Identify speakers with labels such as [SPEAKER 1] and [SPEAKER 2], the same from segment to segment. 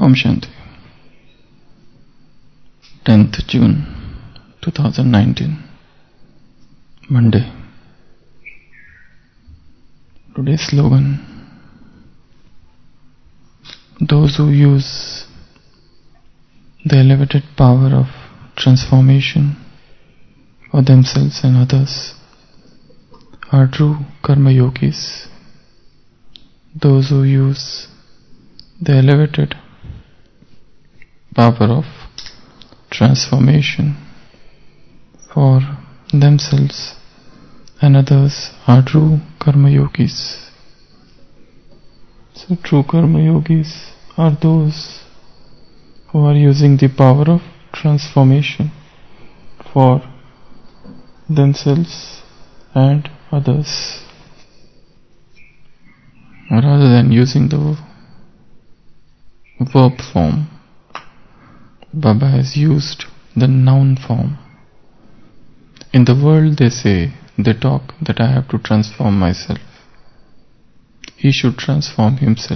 [SPEAKER 1] Om Shanti. 10th June 2019, Monday. Today's slogan: those who use the elevated power of transformation for themselves and others are true karma yogis. Those who use the elevated power of transformation for themselves and others are true karma yogis. So true karma yogis are those who are using the power of transformation for themselves and others, rather than using the verb form. Baba has used the noun form. In the world they talk that I have to transform myself. He should transform himself.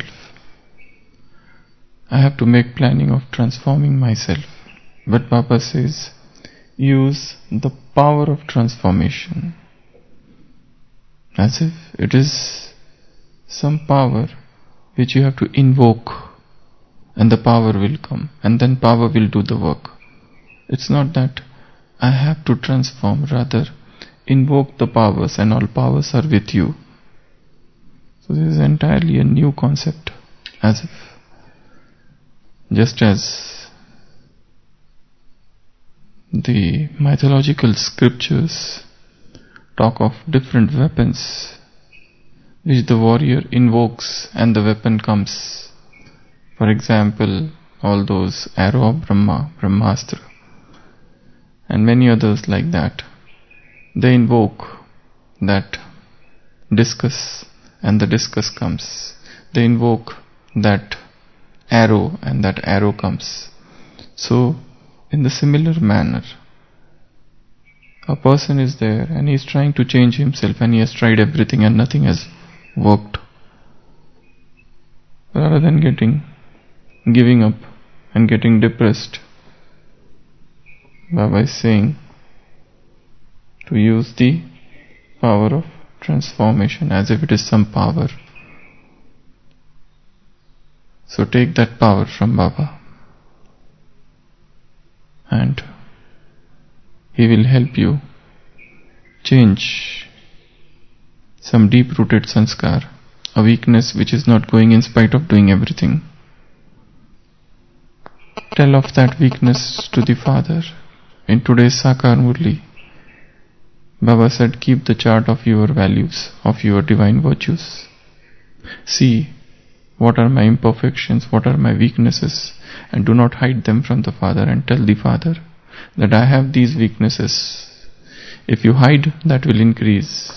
[SPEAKER 1] I have to make planning of transforming myself. But Baba says, use the power of transformation. As if it is some power which you have to invoke, and the power will come, and then power will do the work. It's not that I have to transform, rather invoke the powers and all powers are with you. So this is entirely a new concept, as if just as the mythological scriptures talk of different weapons which the warrior invokes and the weapon comes. For example, all those arrow of Brahma, Brahmastra, and many others like that. They invoke that discus and the discus comes. They invoke that arrow and that arrow comes. So, in the similar manner, a person is there and he is trying to change himself and he has tried everything and nothing has worked. Rather than giving up and getting depressed, Baba is saying to use the power of transformation as if it is some power. So take that power from Baba and he will help you change some deep-rooted sanskar, a weakness which is not going in spite of doing everything. Tell of that weakness to the Father. In today's Sakar Murli, Baba said, keep the chart of your values, of your divine virtues. See what are my imperfections, what are my weaknesses, and do not hide them from the Father, and tell the Father that I have these weaknesses. If you hide, that will increase.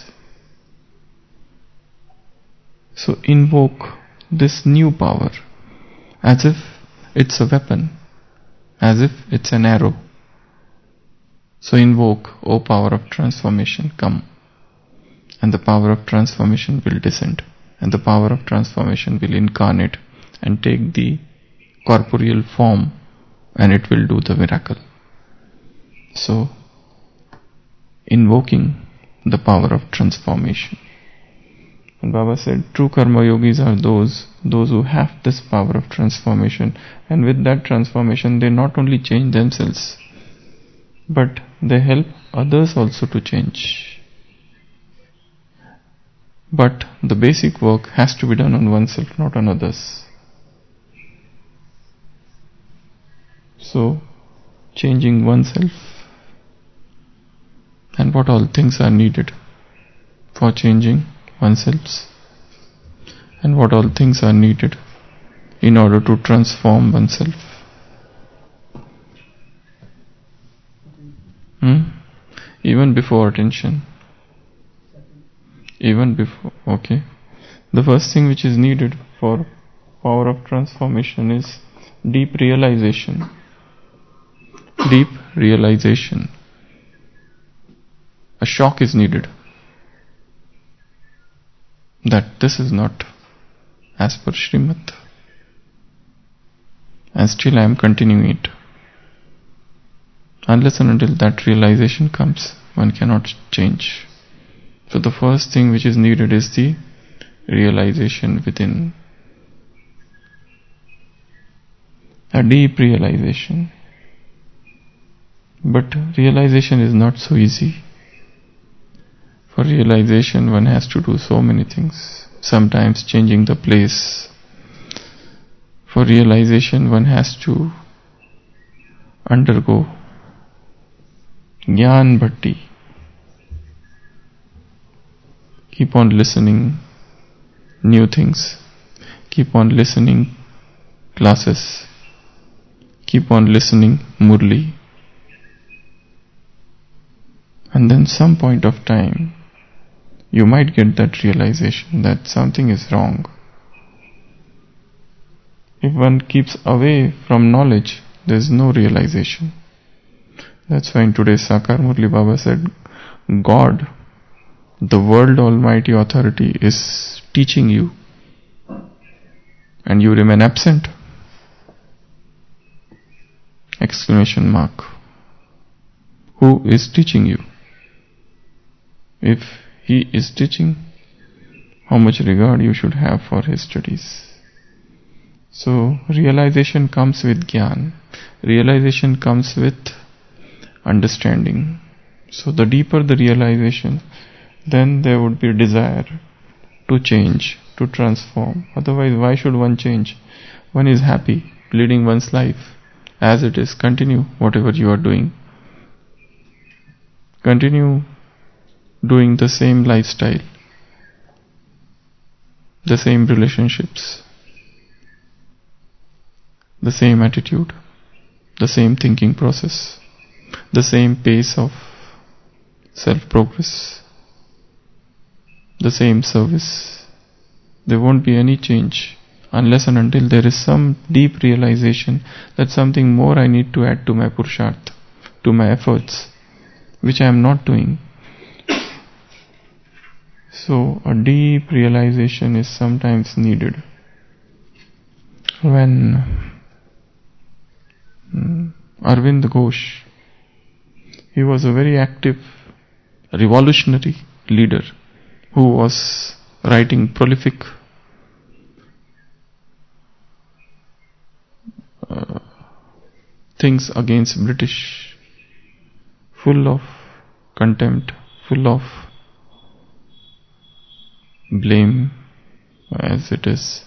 [SPEAKER 1] So invoke this new power as if it's a weapon, as if it's an arrow. So invoke, O power of transformation, come. And the power of transformation will descend. And the power of transformation will incarnate and take the corporeal form, and it will do the miracle. So, invoking the power of transformation. And Baba said, true karma yogis are those who have this power of transformation, and with that transformation they not only change themselves, but they help others also to change. But the basic work has to be done on oneself, not on others. So, changing oneself, and what all things are needed for changing oneself, and what all things are needed in order to transform oneself. Even before attention. Even before, okay. The first thing which is needed for power of transformation is deep realization. Deep realization. A shock is needed that this is not as per Srimad. and still I am continuing it. Unless and until that realization comes, one cannot change. So the first thing which is needed is the realization within. A deep realization. But realization is not so easy. For realization one has to do so many things. Sometimes changing the place. For realization one has to undergo Gyan Bhatti. Keep on listening new things. Keep on listening classes. Keep on listening Murli. And then some point of time you might get that realization that something is wrong. If one keeps away from knowledge, there is no realization. That's why in today's Sakar Murli Baba said, God, the world almighty authority, is teaching you and you remain absent. Exclamation mark. Who is teaching you? If he is teaching, how much regard you should have for his studies. So realization comes with Gyan. Realization comes with understanding. So the deeper the realization, then there would be a desire to change, to transform. Otherwise, why should one change? One is happy leading one's life as it is. Continue whatever you are doing. Continue doing the same lifestyle, the same relationships, the same attitude, the same thinking process, the same pace of self-progress, the same service. There won't be any change unless and until there is some deep realization that something more I need to add to my Purusharth, to my efforts, which I am not doing. So a deep realization is sometimes needed. When Arvind Ghosh, he was a very active revolutionary leader who was writing prolific things against British, full of contempt, full of blame as it is.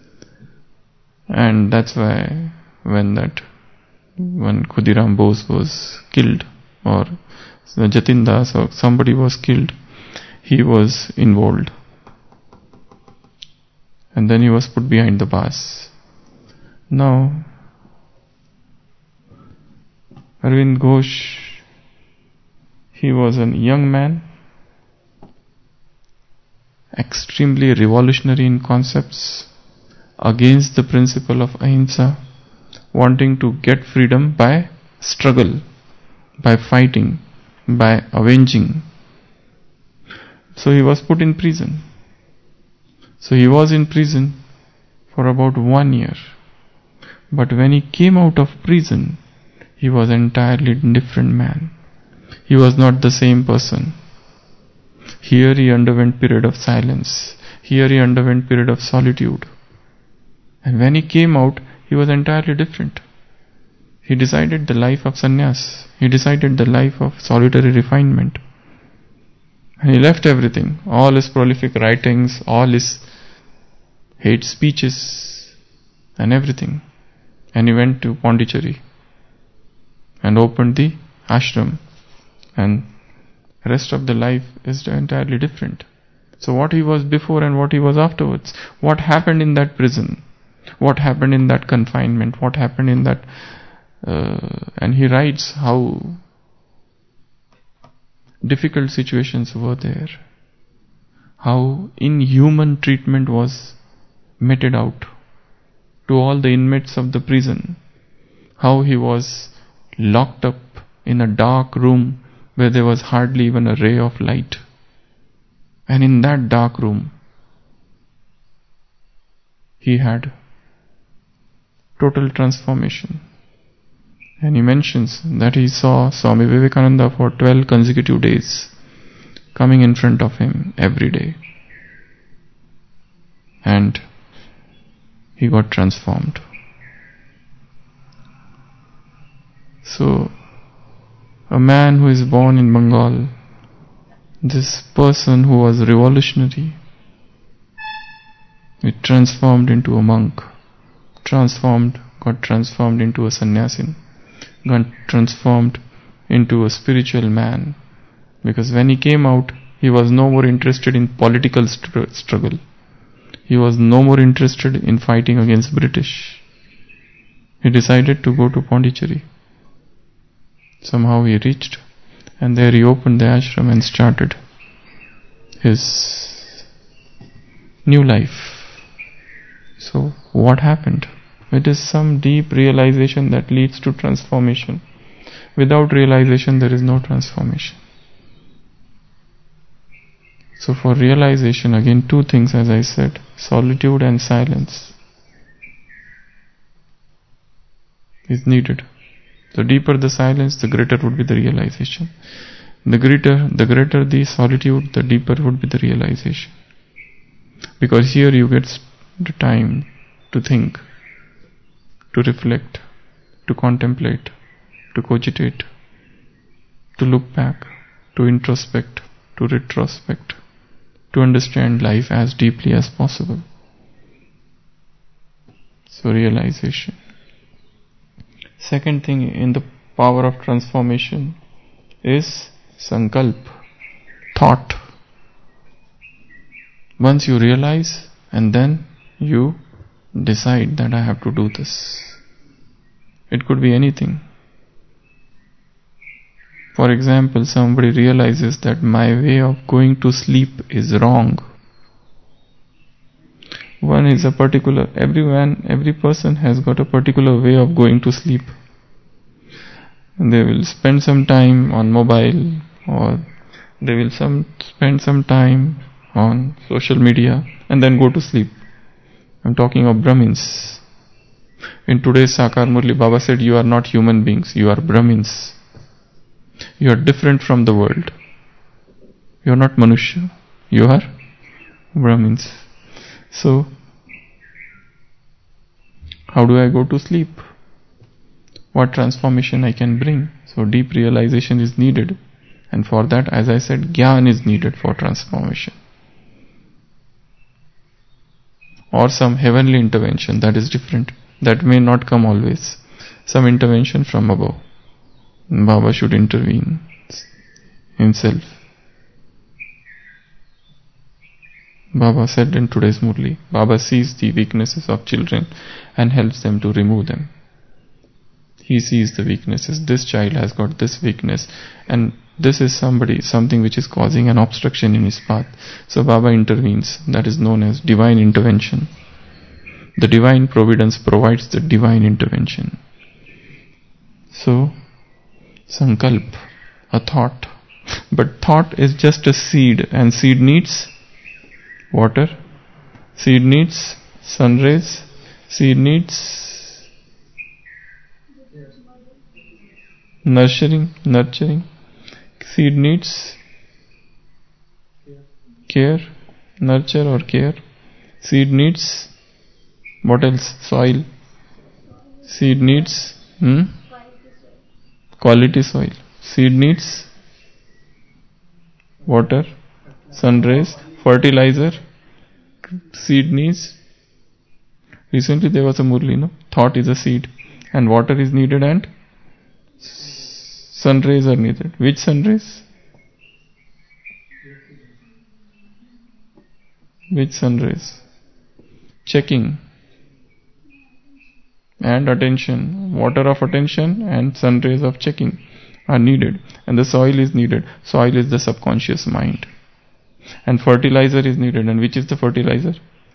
[SPEAKER 1] And that's why when Khudiram Bose was killed, or Jatin Das or somebody was killed, he was involved. And then he was put behind the bars. Now, Arvind Ghosh, he was a young man, extremely revolutionary in concepts, against the principle of ahimsa, wanting to get freedom by struggle, by fighting, by avenging. So he was put in prison. So he was in prison for about 1 year. But when he came out of prison, he was an entirely different man. He was not the same person. Here he underwent period of silence. Here he underwent period of solitude. And when he came out, he was entirely different. He decided the life of sannyas. He decided the life of solitary refinement. And he left everything, all his prolific writings, all his hate speeches and everything. And he went to Pondicherry and opened the ashram. And rest of the life is entirely different. So what he was before and what he was afterwards, what happened in that prison, what happened in that confinement, what happened in that, and he writes how difficult situations were there, how inhuman treatment was meted out to all the inmates of the prison, how he was locked up in a dark room where there was hardly even a ray of light. And in that dark room, he had total transformation. And he mentions that he saw Swami Vivekananda for 12 consecutive days coming in front of him every day. And he got transformed. So, a man who is born in Bengal, this person who was revolutionary, it transformed into a monk, got transformed into a sannyasin, got transformed into a spiritual man. Because when he came out, he was no more interested in political struggle. He was no more interested in fighting against British. He decided to go to Pondicherry. Somehow he reached, and there he opened the ashram and started his new life. So what happened? It is some deep realization that leads to transformation. Without realization, there is no transformation. So for realization, again, two things, as I said, solitude and silence is needed. The deeper the silence, the greater would be the realization. The greater the solitude, the deeper would be the realization. Because here you get the time to think, to reflect, to contemplate, to cogitate, to look back, to introspect, to retrospect, to understand life as deeply as possible. So realization. Second thing in the power of transformation is sankalp, thought. Once you realize and then you decide that I have to do this. It could be anything. For example, somebody realizes that my way of going to sleep is wrong. Every person has got a particular way of going to sleep. And they will spend some time on mobile, or they will spend some time on social media and then go to sleep. I'm talking of Brahmins. In today's Sakar Murli, Baba said, you are not human beings, you are Brahmins. You are different from the world. You are not Manushya, you are Brahmins. So, how do I go to sleep? What transformation I can bring? So deep realization is needed. And for that, as I said, Gyan is needed for transformation. Or some heavenly intervention, that is different. That may not come always. Some intervention from above. Baba should intervene himself. Baba said in today's Murli, Baba sees the weaknesses of children and helps them to remove them. He sees the weaknesses. This child has got this weakness, and this is something which is causing an obstruction in his path. So Baba intervenes. That is known as divine intervention. The divine providence provides the divine intervention. So, sankalp, a thought. But thought is just a seed, and seed needs water, seed needs sun rays, seed needs nurturing, seed needs care, nurture or care, seed needs what else? Soil, seed needs quality soil, seed needs water, sun rays, fertilizer, seed needs. Recently there was a Murli, no? Thought is a seed, and water is needed, and sun rays are needed. Which sun rays? Which sun rays? Checking and attention. Water of attention and sun rays of checking are needed, and the soil is needed. Soil is the subconscious mind, and fertilizer is needed. And which is the fertilizer?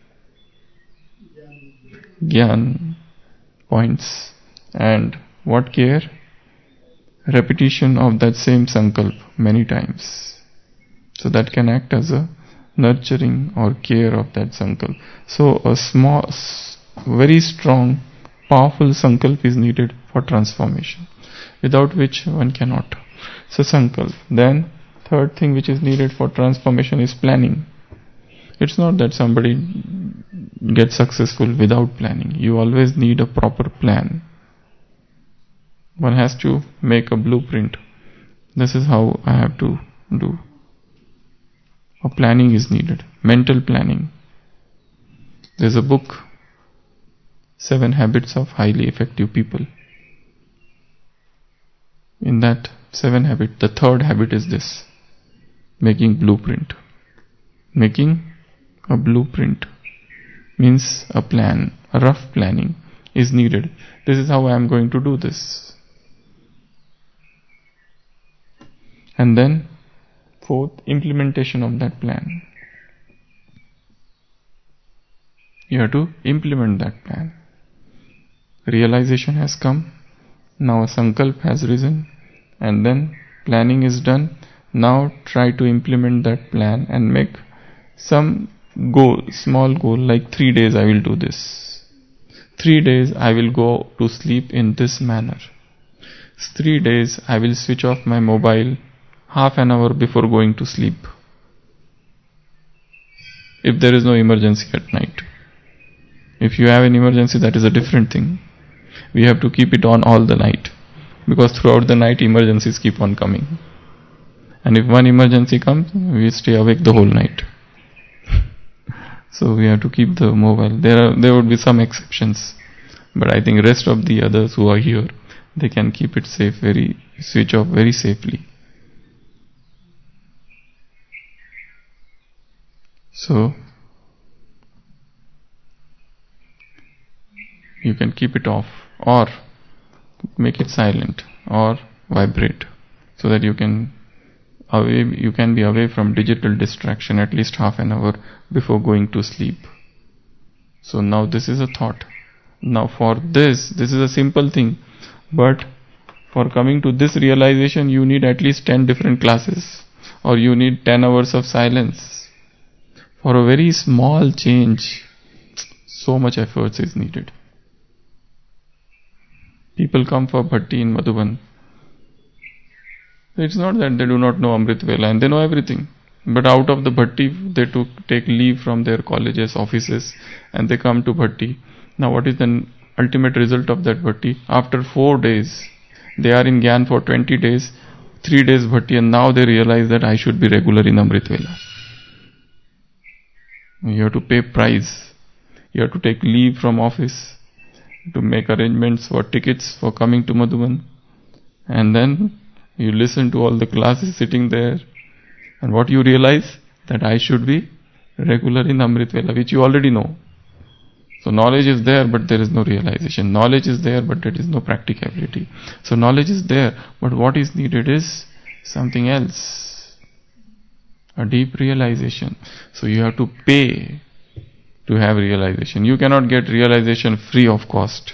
[SPEAKER 1] Gyan, points. And what care? Repetition of that same sankalp many times. So that can act as a nurturing or care of that sankalp. So a small, very strong powerful sankalp is needed for transformation, without which one cannot. So sankalp. Then third thing which is needed for transformation is planning. It's not that somebody gets successful without planning. You always need a proper plan. One has to make a blueprint. This is how I have to do. A planning is needed. Mental planning. There's a book, 7 Habits of Highly Effective People. In that 7 habits, the third habit is this: making blueprint. Making a blueprint means a plan, a rough planning is needed. This is how I am going to do this. And then fourth, implementation of that plan. You have to implement that plan. Realization has come. Now a sankalp has risen. And then planning is done. Now try to implement that plan and make some goal, small goal, like 3 days I will do this. 3 days I will go to sleep in this manner. 3 days I will switch off my mobile half an hour before going to sleep, if there is no emergency at night. If you have an emergency, that is a different thing. We have to keep it on all the night, because throughout the night emergencies keep on coming. And if one emergency comes, we stay awake the whole night. So we have to keep the mobile. There would be some exceptions, but I think rest of the others who are here, they can keep it safe, switch off very safely. So you can keep it off, or make it silent, or vibrate, so that you can be away from digital distraction at least half an hour before going to sleep. So now this is a thought. Now for this is a simple thing, but for coming to this realization you need at least 10 different classes, or you need 10 hours of silence. For a very small change, so much efforts is needed. People come for Bhatti in Madhuban. It's not that they do not know Amrit Vela, and they know everything. But out of the Bhatti, they take leave from their colleges, offices, and they come to Bhatti. Now what is the ultimate result of that Bhatti? After 4 days, they are in Gyan for 20 days, 3 days Bhatti, and now they realize that I should be regular in Amrit Vela. You have to pay price. You have to take leave from office to make arrangements for tickets for coming to Madhuban. And then you listen to all the classes sitting there. And what you realize? That I should be regular in Amrit Vela, which you already know. So knowledge is there, but there is no realization. Knowledge is there, but there is no practicability. So knowledge is there, but what is needed is something else. A deep realization. So you have to pay to have realization. You cannot get realization free of cost.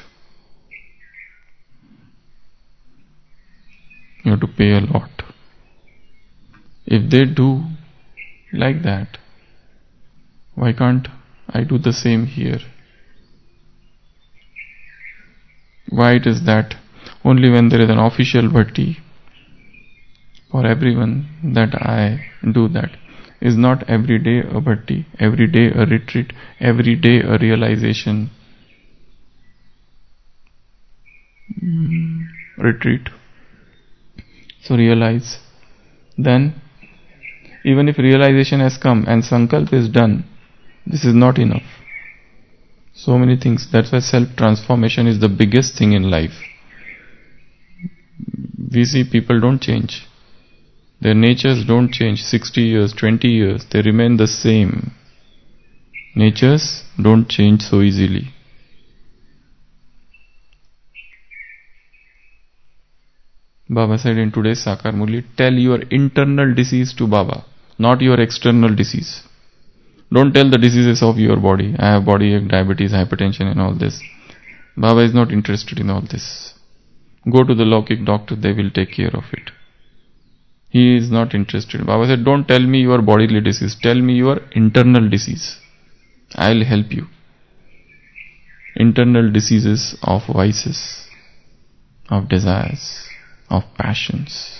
[SPEAKER 1] You have to pay a lot. If they do like that, why can't I do the same here? Why it is that only when there is an official bhatti for everyone that I do that? Is not every day a bhatti, every day a retreat, every day a realization retreat. So realize. Then even if realization has come and sankalp is done, this is not enough. So many things. That's why self-transformation is the biggest thing in life. We see people don't change. Their natures don't change 60 years, 20 years. They remain the same. Natures don't change so easily. Baba said in today's Sakar Murli, tell your internal disease to Baba, not your external disease. Don't tell the diseases of your body. I have body ache, diabetes, hypertension and all this. Baba is not interested in all this. Go to the Lokik doctor, they will take care of it. He is not interested. Baba said, don't tell me your bodily disease. Tell me your internal disease. I will help you. internal diseases of vices, of desires, of passions.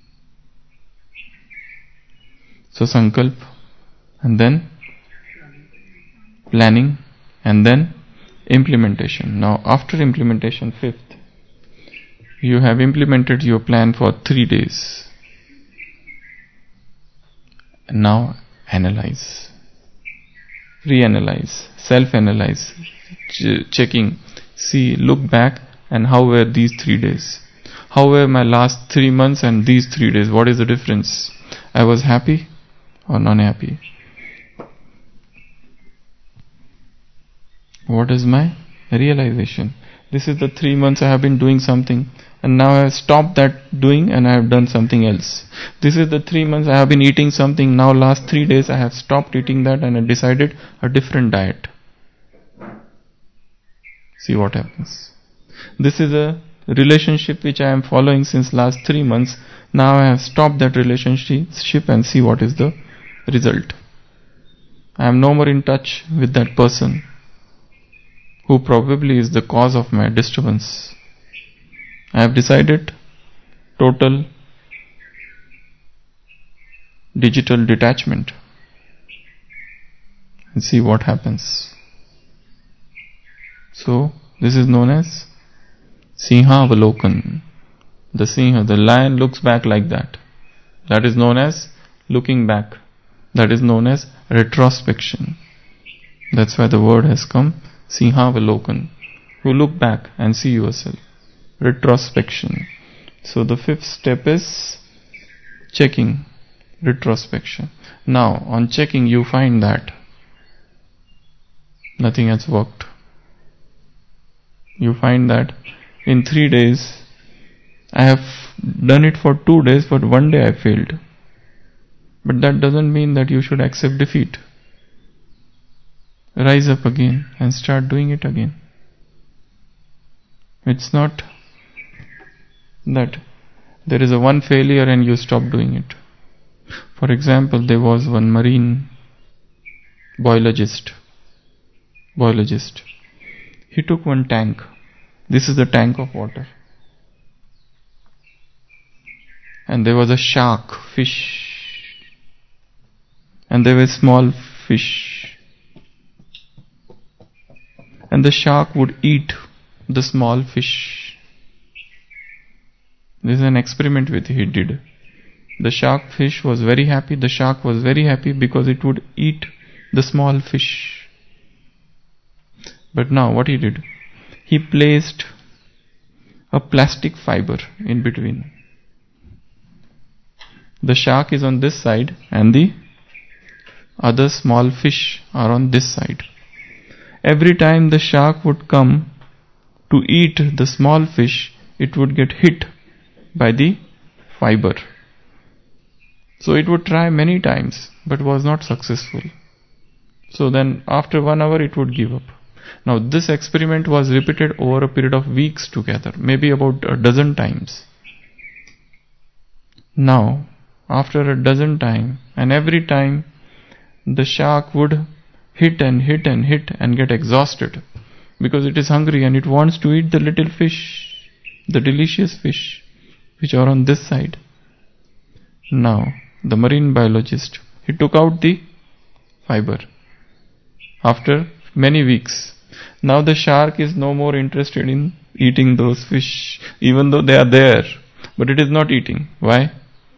[SPEAKER 1] So sankalp, and then planning, and then implementation. Now after implementation, fifth, you have implemented your plan for 3 days. Now analyze, reanalyze, self-analyze, checking, see, look back, and how were these 3 days? How were my last 3 months and these 3 days? What is the difference? I was happy or non-happy? What is my realization? This is the 3 months I have been doing something, and now I have stopped that doing and I have done something else. This is the 3 months I have been eating something, now last 3 days I have stopped eating that and I decided a different diet. See what happens. This is a relationship which I am following since last 3 months. Now I have stopped that relationship and see what is the result. I am no more in touch with that person who probably is the cause of my disturbance. I have decided total digital detachment and see what happens. So this is known as Sinha Avalokan. The Sinha, the lion looks back like that. That is known as looking back. That is known as retrospection. That's why the word has come, Sinha Avalokan. You look back and see yourself. Retrospection. So the fifth step is checking, retrospection. Now on checking you find that nothing has worked. You find that in 3 days I have done it for 2 days, but 1 day I failed. But that doesn't mean that you should accept defeat. Rise up again and start doing it again. It's not that there is a one failure and you stop doing it. For example, there was one marine biologist. He took one tank. This is the tank of water. And there was a shark, fish. And there were small fish. And the shark would eat the small fish. This is an experiment which he did. The shark fish was very happy. The shark was very happy because it would eat the small fish. But now what he did? He placed a plastic fiber in between. The shark is on this side and the other small fish are on this side. Every time the shark would come to eat the small fish, it would get hit by the fiber. So it would try many times but was not successful. So then after 1 hour it would give up. Now this experiment was repeated over a period of weeks together, maybe about a dozen times. Now after a dozen times, and every time the shark would hit and get exhausted because it is hungry and it wants to eat the little fish, the delicious fish which are on this side. Now the marine biologist, he took out the fiber after many weeks. Now the shark is no more interested in eating those fish, even though they are there, but it is not eating. Why?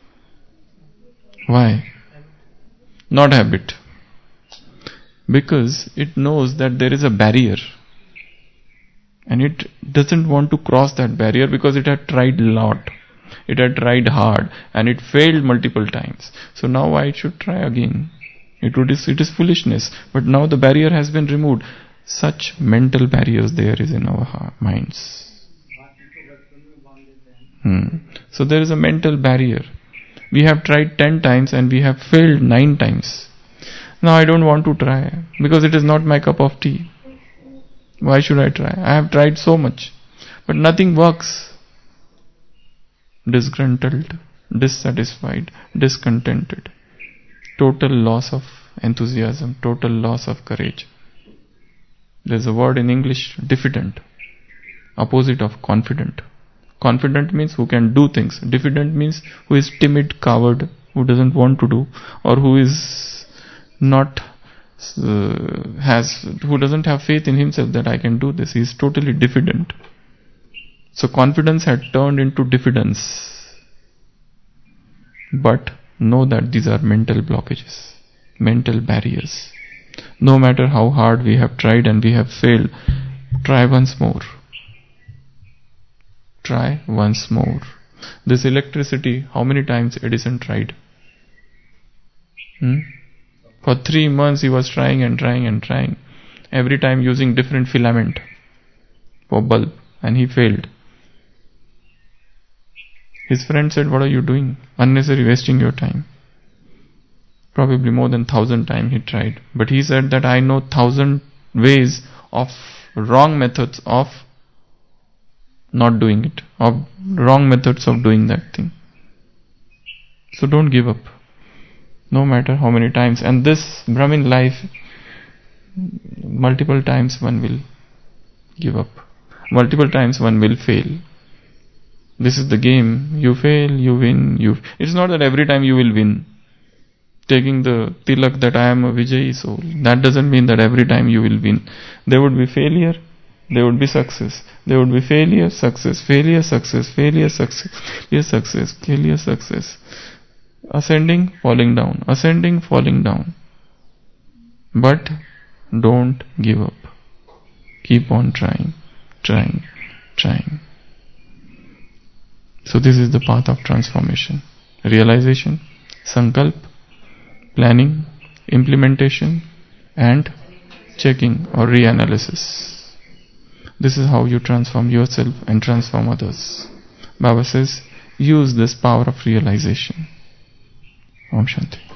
[SPEAKER 1] Not habit. Because it knows that there is a barrier and it doesn't want to cross that barrier because it had tried a lot. It had tried hard and it failed multiple times. So now why it should try again? It is foolishness. But now the barrier has been removed. Such mental barriers there is in our minds. So there is a mental barrier. We have tried 10 times and we have failed 9 times. Now I don't want to try because it is not my cup of tea. Why should I try? I have tried so much, but nothing works. Disgruntled, dissatisfied, discontented. Total loss of enthusiasm, total loss of courage. There's a word in English, diffident, opposite of confident. Confident means who can do things. Diffident means who is timid, coward, who doesn't want to do, or who is not who doesn't have faith in himself that I can do this. He is totally diffident. So confidence had turned into diffidence. But know that these are mental blockages, mental barriers. No matter how hard we have tried and we have failed, try once more. Try once more. This electricity, how many times Edison tried? For 3 months he was trying and trying and trying. Every time using different filament for bulb, and he failed. His friend said, what are you doing? Unnecessary, wasting your time. Probably more than 1,000 times he tried. But he said that I know 1,000 ways of wrong methods of not doing it, of wrong methods of doing that thing. So don't give up, no matter how many times. And this Brahmin life, multiple times one will give up, multiple times one will fail. This is the game. You fail, you win. It's not that every time you will win. Taking the tilak that I am a Vijayi soul, that doesn't mean that every time you will win. There would be failure, there would be success. There would be failure, success, failure, success, failure, success, failure, success, failure, success. Ascending, falling down, ascending, falling down. But don't give up. Keep on trying, trying, trying. So this is the path of transformation. Realization, sankalp, planning, implementation, and checking or reanalysis. This is how you transform yourself and transform others. Baba says, use this power of realization. Om Shanti.